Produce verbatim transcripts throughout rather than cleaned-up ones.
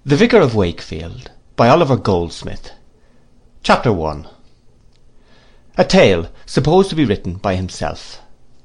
The Vicar of Wakefield, by Oliver Goldsmith. Chapter one. A tale supposed to be written by himself.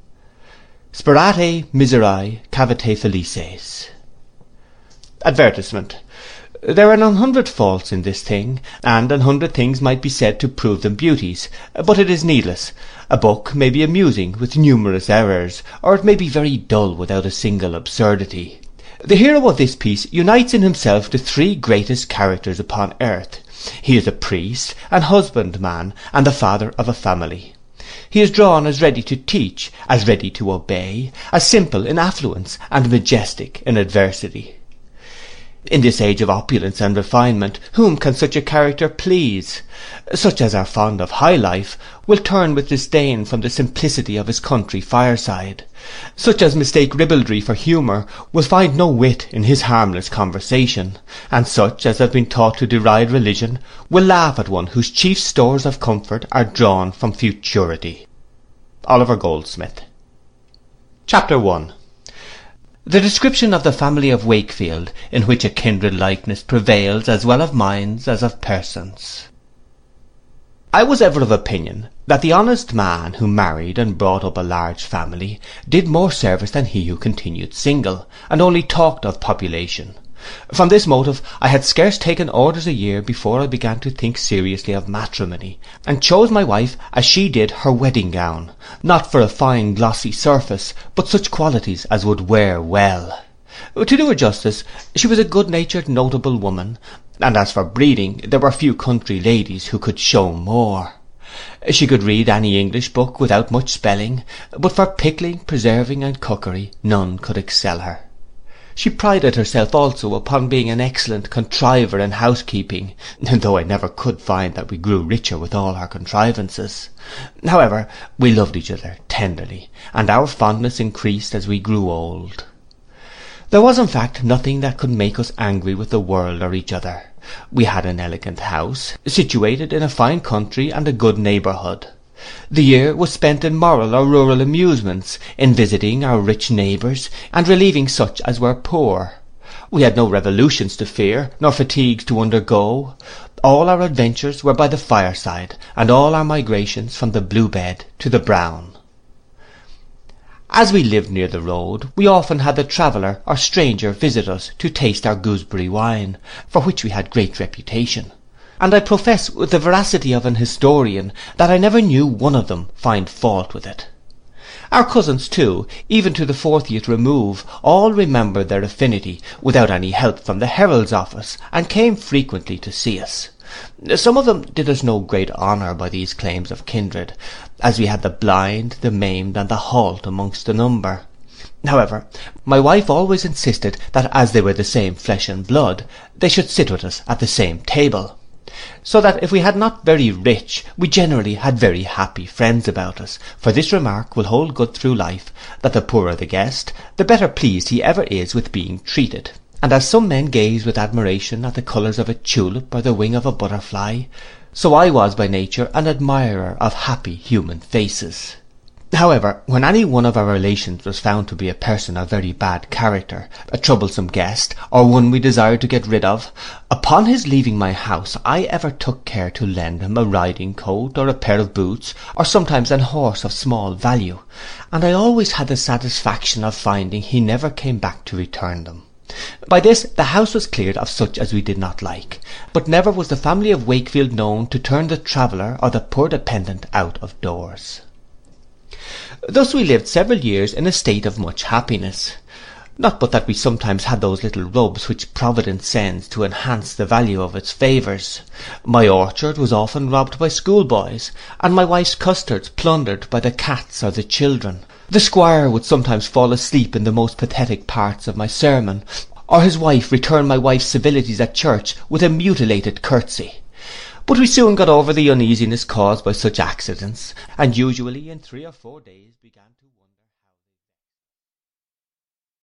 Sperate miserae cavite felices. Advertisement. There are an hundred faults in this thing, and an hundred things might be said to prove them beauties, but it is needless. A book may be amusing with numerous errors, or it may be very dull without a single absurdity. The hero of this piece unites in himself the three greatest characters upon earth. He is a priest, an husbandman, and the father of a family. He is drawn as ready to teach, as ready to obey, as simple in affluence, and majestic in adversity. In this age of opulence and refinement, whom can such a character please? Such as are fond of high life will turn with disdain from the simplicity of his country fireside. Such as mistake ribaldry for humour will find no wit in his harmless conversation, and such as have been taught to deride religion will laugh at one whose chief stores of comfort are drawn from futurity. Oliver Goldsmith. Chapter one. The description of the family of Wakefield, in which a kindred likeness prevails as well of minds as of persons. I was ever of opinion that the honest man who married and brought up a large family did more service than he who continued single, and only talked of population. From this motive I had scarce taken orders a year before I began to think seriously of matrimony, and chose my wife as she did her wedding gown, not for a fine glossy surface, but such qualities as would wear well. To do her justice, she was a good-natured notable woman, and as for breeding, there were few country ladies who could show more. She could read any English book without much spelling, but for pickling, preserving, and cookery, none could excel her. She prided herself also upon being an excellent contriver in housekeeping, though I never could find that we grew richer with all our contrivances. However, we loved each other tenderly, and our fondness increased as we grew old. There was in fact nothing that could make us angry with the world or each other. We had an elegant house, situated in a fine country and a good neighbourhood. The year was spent in moral or rural amusements, in visiting our rich neighbours, and relieving such as were poor. We had no revolutions to fear, nor fatigues to undergo. All our adventures were by the fireside, and all our migrations from the blue bed to the brown. As we lived near the road, we often had the traveller or stranger visit us to taste our gooseberry wine, for which we had great reputation. And I profess with the veracity of an historian that I never knew one of them find fault with it. Our cousins too, even to the fortieth remove, all remembered their affinity, without any help from the herald's office, and came frequently to see us. Some of them did us no great honour by these claims of kindred, as we had the blind, the maimed, and the halt amongst the number. However, my wife always insisted that as they were the same flesh and blood, they should sit with us at the same table. So that if we had not very rich, we generally had very happy friends about us, for this remark will hold good through life, that the poorer the guest, the better pleased he ever is with being treated. And as some men gaze with admiration at the colours of a tulip or the wing of a butterfly, so I was by nature an admirer of happy human faces. However, when any one of our relations was found to be a person of very bad character, a troublesome guest, or one we desired to get rid of, upon his leaving my house I ever took care to lend him a riding coat, or a pair of boots, or sometimes an horse of small value, and I always had the satisfaction of finding he never came back to return them. By this the house was cleared of such as we did not like, but never was the family of Wakefield known to turn the traveller or the poor dependent out of doors. Thus we lived several years in a state of much happiness. Not but that we sometimes had those little rubs which Providence sends to enhance the value of its favours. My orchard was often robbed by schoolboys, and my wife's custards plundered by the cats or the children. The squire would sometimes fall asleep in the most pathetic parts of my sermon, or his wife return my wife's civilities at church with a mutilated curtsey. But we soon got over the uneasiness caused by such accidents, and usually in three or four days began to